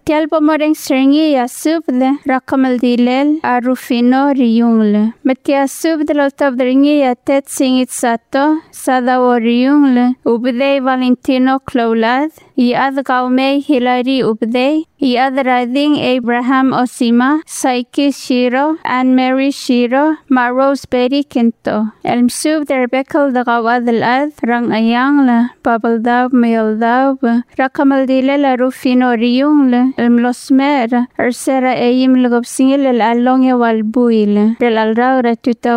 Tial pomoreng seringi ya subde rakamal dilel arufino riyungle. Metia subde lotab dringi ya tet singit sato sadawo riyungle. Ubde Valentino Cloulad. Iad Gaume Hilary Ubde. Iad Rading Abraham Osima. Saiki Shiro. Anne-Marie Shiro. Ma Roseberry Quinto. Elm subde Rebecca de Gawad al-Ad. Rang ayang la. Babaldab mayaldab. Rakamal dilel arufino riyungle. الملوسمير أرسل أيام لغبسين للألونية والبويل للألراورة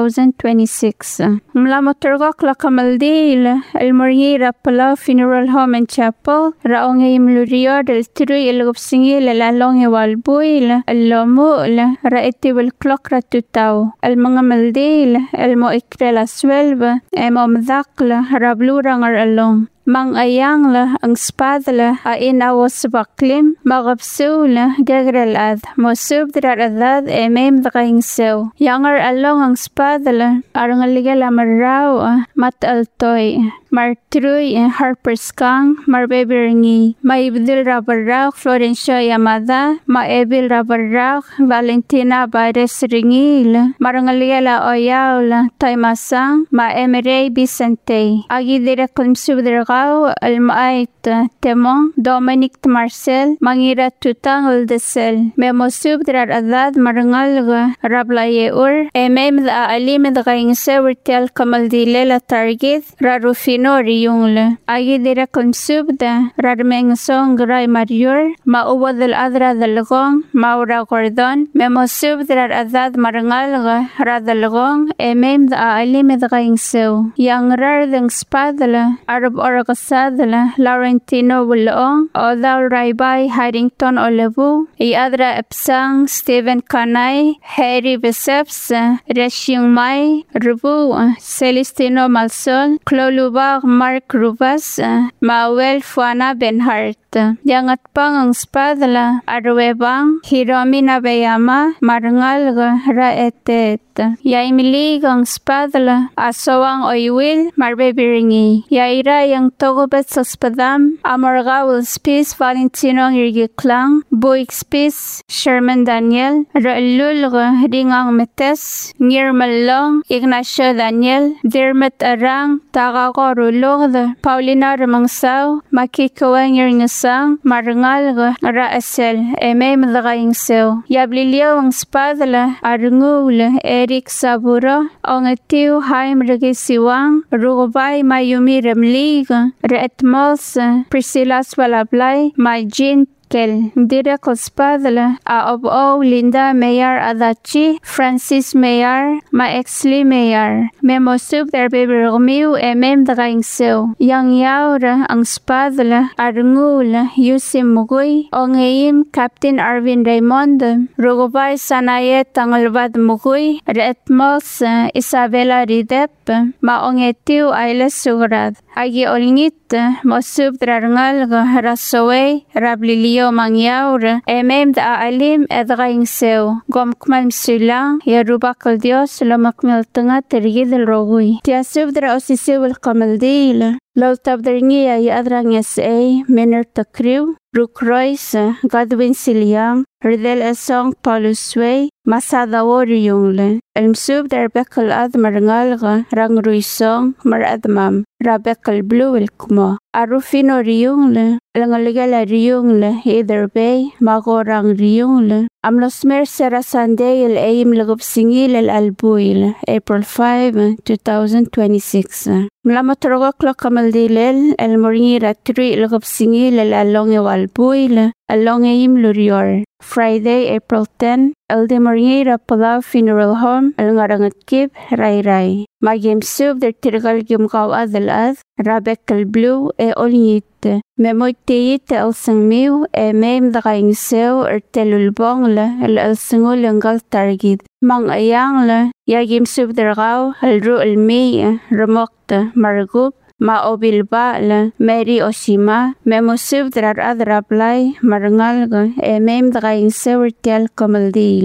2026 ملامو ترغوك لكمال ديل المريرة بلا funeral home and chapel رأون أيام لريور التروي لغبسين للألونية والبويل اللومول رأيتي بالكلوك رتوتاو المغمال ديل المؤكرة لسويلب أمو مذاقل رابلو رانغر ألون Mang ayang la ang spadla a inawas baklim magapsu la gagrel ad mosub dradad emem dakaing sew yangar along ang spadla arangaligel amaraw mat altoy martruy Harper's Kang marbeberingi maibdil rabarraw Florencia Yamada maebil rabarraw Valentina Baires ringil marangaligela oyawla taymasang maemere Vicente agi direklim subdraga المايت تيمون دومينيك مارسيل مانغيرا توتانغل دسل ميموسوب درار أذاد مرنغالغ رابلاي أور أمام ذا أليم ذا غينسا ورتيال كمال دي ليلة تارجيث راروفينو ريونغل أجي ديرا كنسوب دا رارمينغسون غراي ماريور ما أوبا ذا الأذرا ذا لغون ماورا غردون ميموسوب درار أذاد مرنغالغ راذا لغون أمام ذا أليم ذا غينسو يانغرار ذا سبادلا عرب أورغ Sadla Laurentino Wulong Odal Raibai Harington Olevu Iadra Epsang Stephen Kanai Harry Biceps Reshiung Mai Rubu Celestino Malsol Clolubar Mark Rubas Mawel Fuana Benhart Yangat pang ang spadla Arwebang Hiromi Nabeyama Marangal Raetet Yaimilig ang spadla Asawang Oywil Marbebiringi Yaira yang Togobet sa spadam Amargawul Spis Valentino Irgiklang Buik Spis Sherman Daniel Ra'lul Ringang Metes Ngirmalong Ignacio Daniel Dirmet Arang Tagako Rulog Paulina Ramangsaw Makikawang Irngasang Marangal Raasel Emem Dagaing Sew Yablilio ang spadla Arngul Eric Saburo Ongetiu Haim Regisiwang Rugubay Mayumi Remlig Retmos Priscilla Swalablay Majin Kel Direk Spadla Obo Linda Mayer Adachi Francis Mayer Ma Exley Mayer Memosub Derbeber Romiu Emem Dagaing Sew Yang Yaura ang Spadla Arngul Yusim Mugoy Ongeim Captain Arvin Raymond Rugubay Sanayet Tangalbad Mugoy Retmos Isabella Ridep Ma Ongetiu Ailes Sugrad Agi Olngit Mosub Drarangal Rasowe Rablilio Mangyaur Emem da Alim Edgaing Sew Gomkmal Msulang Yarubakal Dios Lomakmil Tunga Tergidil Rogui Tiasub Dra Osisiwil Kamaldil Low Tabdringia Yadrang S.A. Miner Takriw Brooke Royce Godwin Siliang Ridel Esong Paulus Way Masada Wariyungle Elmsub Darbekal Ad Marangalga Rang Ruisong Maradmam Rabekal Blue Wilkmo Arufino Riyungle Langaligala Riyungle Either Bay Magorang Riyungle Amlosmer Sera Sunday El Aim Lagopsingil El Albuil April 5, 2026 Mlamotrogo Clocamaldilel El Moringira 3 Lagopsingil El Alonge Walbuil Alongeim Lurior Friday, April 10 El de Moringira Palau Funeral Home El Ngarangat Kib Rai Rai Magim Sub Der Tirgal Gimgaw Adel Rabek El Blue E Olnit Memoyteit El Sangmiu E Mem Dagaing Sew Telulbong El Sangul Ngal Targid Mang Ayang Yagim Sub Dergaw El Ru El Mi Ramokta Margub Ma Obilba Mary Oshima Memosub Drar Adrablay Marangalga Emem Dagaing Sew Tel Kamaldil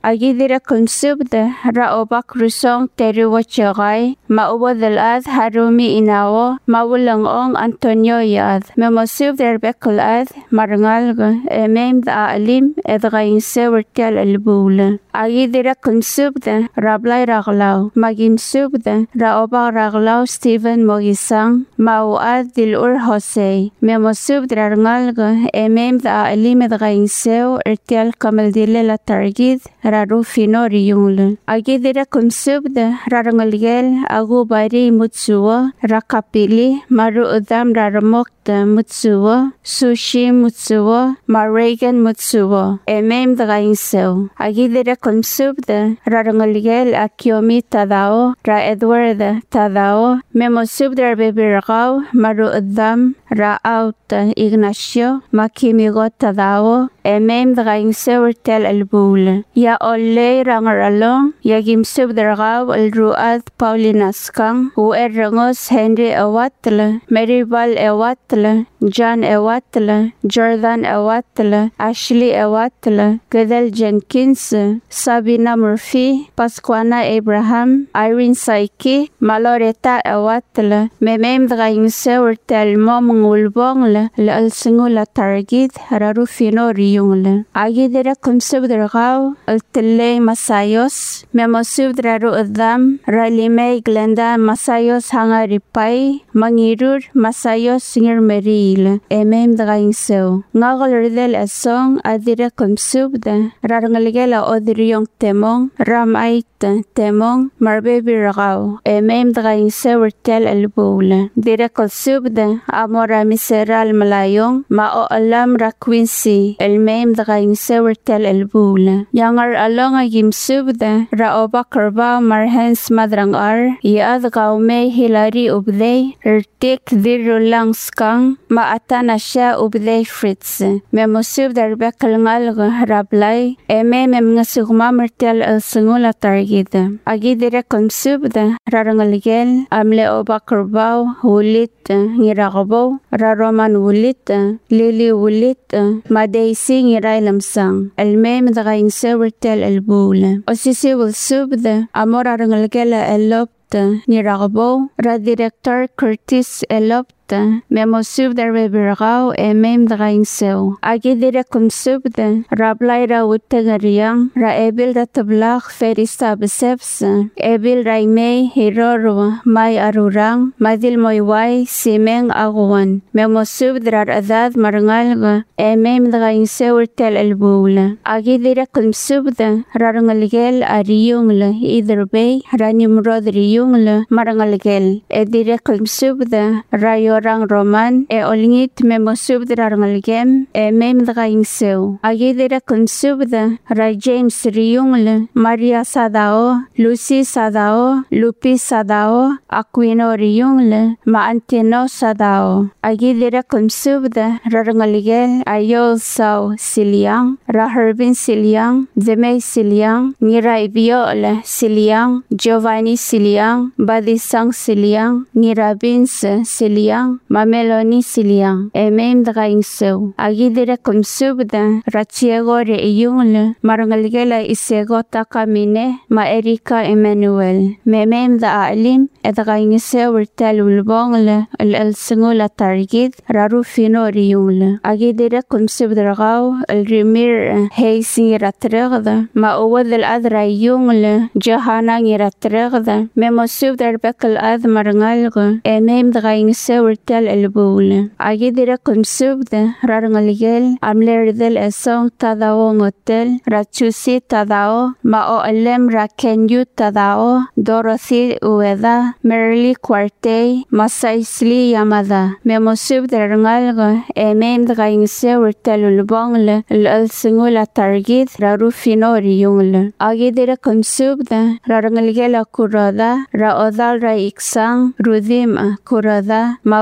Agidira kumsubda ra obak rusong teru wachagai maubadal ad harumi inawo mawulang ong Antonio yad memosub der bekul ad marangalga emem da alim edgain sewertel albula. Agidira kumsubda rablay raglaw magin subda ra obak raglaw Stephen Mogisang mauad dilur Jose memosub der ngalga emem da alim edgain sew ertel kamaldile la targid Rufino riyungla. Agidira kumsubda rarangalgel agu bari mutsuwa rakapili maru udam raramokta mutsuwa sushi mutsuwa maregan mutsuwa emem dagainsew. Agidira kumsubda rarangalgel akiomi tadao ra Edward tadao memosubda bebiragaw maru udam ra auta Ignacio makimigo tadao emem dagainsew tel albula. Ya Ole rangaralong yagim subdaragaw alruad Paulinaskang uerangos Henry Awatla Maribal Awatla John Awatla Jordan Awatla Ashley Awatla Gadel Jenkins Sabina Murphy Pascuana Abraham Irene Saiki Maloreta Awatla memem draying sewer telmo mengulbong la alsingula target Rufino riyungla. Agidira kumsubdaragaw Altele Masayos memosubdra ru'adam Ralime Glenda Masayos hangaripay mangirur Masayos singer meril emem drayingsew ngagalerdel asong adira kumsubda rarangaligela odriyong temong ramait temong marbebiragaw emem drayingsew tel albula dira kumsubda amora miseral malayong mao alam rakwinsi elmem drayingsew tel albula Yangar along agim subda ra obakarba marhens madrangar iad gaume hilari ubdey ertik dirulang skang maatana siya ubdey fritz memosubda rebekal ngalga rablay emem ngasugma mertel singula targida agidira kumsubda rarangalgel amle obakarba hulit ngiragabaw raroman wulit lili wulit madaysi ngiray lamsang elmem dagaing sewertel albula osisi will subda amora rangalgela elopta niragabo ra director Curtis elopta memosubda rebiragaw emem dagaingsew agidira kumsubda rablayra utagariang ra ebil ratablak ferista beseps ebil raimay hirorwa may arurang madil moyway simeng aguan memosubda radad marangalga emem dagaingsew tel albula agidira kumsubda rarangalgel ariyungla itherbay ranimrod riyungla marangalgel edira kumsubda rayo orang Roman olingit memosubda rangalgem mem dagaingsew agidira kumsubda ra James riyungla Maria Sadao Lucy Sadao Lupi Sadao Aquino riyungla Maantino Sadao agidira kumsubda rangalgel ayol saw Siliang ra Herbin Siliang Demay Siliang ngira Viola Siliang Giovanni Siliang Badisang Siliang ngira Vince Siliang Mameloni Siliang emem dagaingsew agidira kumsubda rachiego re iyungla marangalgela isego takamine ma Erika Emmanuel memem da alim edagaingsew tel ulbongla al-singula targid Rufino riyungla agidira kumsubda ragaw al-rimir heisi ratragda ma uwad al-adra iyungla Johanna ngiratragda memosubda rebekal ad marangalga emem dagaingsew tel albula agidira kumsubda rarangalgel amlerdel esong tadao ngotel rachusi tadao mao alem rakenyu tadao Dorothy Ueda Merly Quartey Masaisli Yamada memosubda rarangalga emem dagaingsew tel ulbongla al-singula targid Rufino riyungla agidira kumsubda rarangalgel akurada ra odal ra iksang rudim kurada ma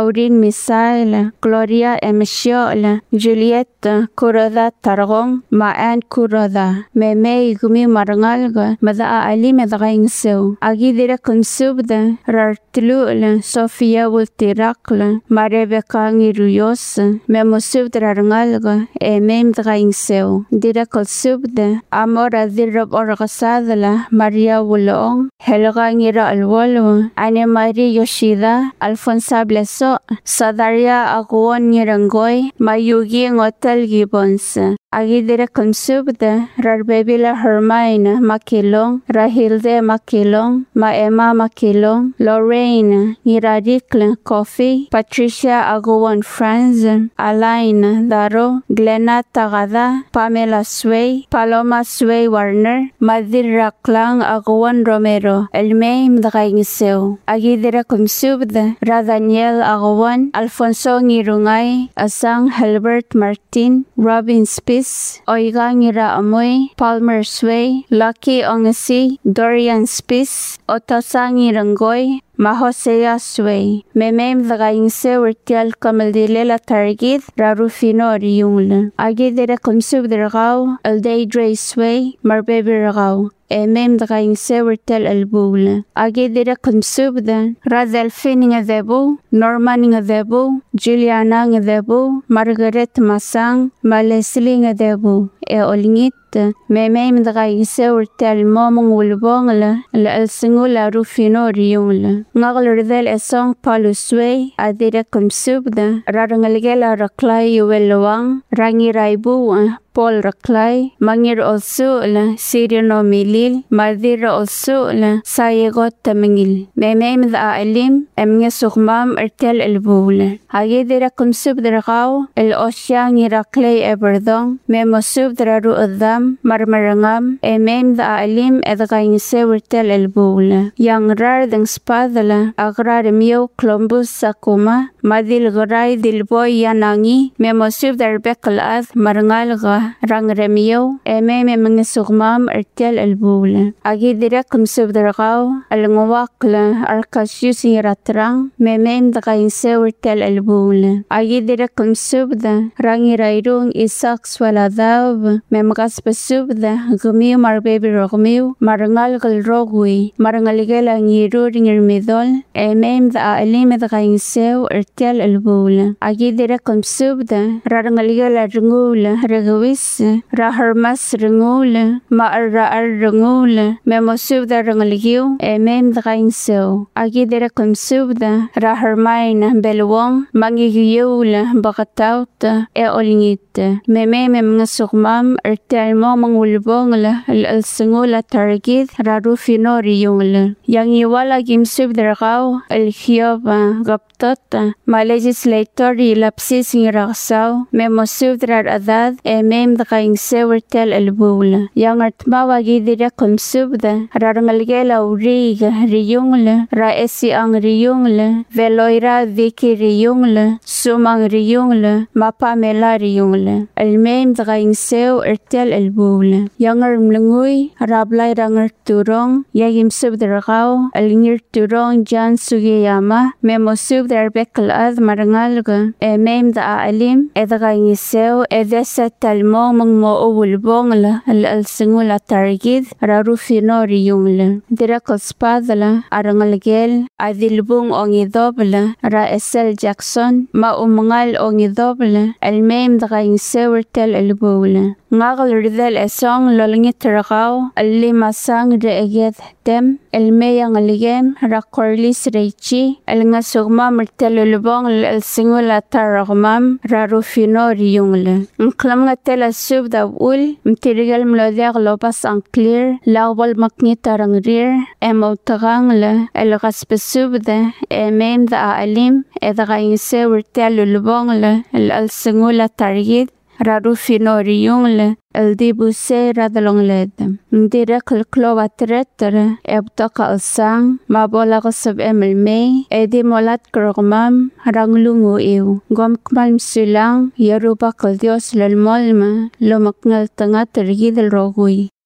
Maureen Misael, Gloria Emishola, Julieta Kuroda Targong, Maan Kuroda, Meme Gumi Marangalga, Mada Ali Medagaing Sew, Agidira Consubda, Rartlula, Sofia Wultirakla, Marebeka Ruyos, Memosubda Rangalga, Mem Dagaing Sew, Dira Consubda, Amora Dirab Orgasadala, Maria Wulong, Helga Ngira Alwolo, Ane Maria Yoshida, Alfonsa Bleso, Sadaria Aguon Nirangoy, Mayugi Hotel Gibbons, Agidira Consubda, Rarbebila Hermine Makilong, Rahilde Makilong, Maema Makilong, Lorraine, Niradikle Coffee, Patricia Aguon Franz, Alain Daro, Glenna Tagada, Pamela Sway, Paloma Sway Warner, Madira Klang Aguon Romero, Elmeim Dagaing Sew, Agidira Consubda, Radaniel Aguon, Alfonso Ngirungay, Asang Helbert Martin, Robin Spies, Oiga Ngira Amoy, Palmer Sway, Lucky Ongasi, Dorian Spies, Otasa Ngirangoy, Mahosea Sway, Memem Dagaing Sew Urtial Kamaldilela Targid, Rarufino Riungla, Agidira Consubdergao, Aldeidre Sway, Marbebirgao, Mem Dagaing Sew Urtel Albula, Agidira Consubda, Radelfin Debu, Norman Debu, Juliana Debu, Margaret Masang, Malesling Debu, Olingit, Memem Dagaing Sew Urtel Momong Wulbongla, La Singula Rufino Riungla. Ngagalurdel esong palusway adira kumsubda rarangalgela raklay welwang rangi raibu Paul Raklay, Mangir also la Sirino Milil, Madira also la Sayegot Tamingil, Memem the Alim, Emge Sukmam Ertel El Bula, Agedira Kumsub Dragao, El Oshang Iraklay Eberdong, Memosub Draru Adam, Marmarangam, Emem the Alim Edgain Sewertel El Bula, Yang Rar Deng Spadala, Agrar Mio Columbus Sakuma, Madil Gorai Dilboy Yanangi, Memosub Darbekal Ad, Marangalga. Rang Remio, Ememe Mangisugmam Ertel Elbula. Agidira Kumsubdragao, Alangwakla, Arcasius Ratrang, Memem the Gainse Ertel Elbula. Agidira Kumsubda, Rangirairung Isak Swaladav, Memgas Besubda, Gumio Marbaby Rogmio, Marangal Rogui, Marangaligela Niruring Midol, Emem the Alim the Gainse Ertel Elbula. Agidira Kumsubda, Rangaligela Rungula, Regawi. Raharmas Rangula, Ma'ara Rangula, Memosubda Rangalgiu, Emem Drainso, Agidera Consubda, Raharmain, Belwong, Mangigiula, Bakatauta, Olingit, Memem Ngasukmam, Ertel Momang Wulbongla, El Singula Targid, Rarufino Riungla, Yang Iwala Gimsubda Rao, El Hioba, Gaptota, Ma legislator Lapsis Niraksau, Memosubda Adad, Emem the Gaing Sewertel Elbula, Young Artmawa Gidira Consubda, Rarangalgela Uriga, Riungla, Raesi Ang Riungla, Veloira Viki Riungla, Sumang Riungla, Mapamela Riungla, Elmem the Gaing Sew Ertel Elbula, Younger Mlungui, Rablai Ranger Turong, Yagim Subdragao, Elingir Turong, Jan Sugiyama, Memosub the Arbekal Ad Marangalga, Emem the Alim, Edagaing Sew, Edesa Talmong Mo Wulbongla, El Singula Targid, Rarufino Riungla, Diracol Spadala, Arangalgel, Adilbung Ongidobla, Raesel Jackson, Ma Umangal Ongidobla, Elmem the Gaing Sewertel Elbula, Nagal Ridel Esong Lolingit Lima Sang Reget Dem, Elmeyang Ligem, Rakorlis Reichi, El Ngasugma Mertel Lubong, El Singula Taragmam, Rarufino Riungla, Unclamgatela Sub the Wool, Mtirigal Mlodiag Lopas Unclear, Laubal Maknitarang Rear, Emotarangla, El Raspesubda, Emem the Alim, Edrain Sewertel Lubongla, El Singula Targid, Rarufino Riungla, El Dibuse Radalongled, Direct Clova Tretter, Ebtoka Sang, Mabola Sub Emil May, Edimolat Krogmam, Ranglungu Ew, Gomkmalm Sulang, Yeruba Dios Lelmolma, Lomaknal Tangat Rigidel Rogui.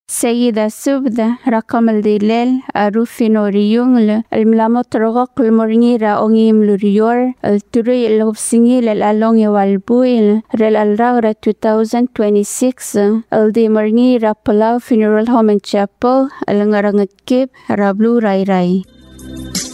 Sayida subda rakamal dilel arufino riyungle almlamot rogok lmorngira ongim lurior alturi lobsingil along walbuil rel alragra 2026 aldi morngira Palau Funeral Home and Chapel alangarangat kip rablu rai rai.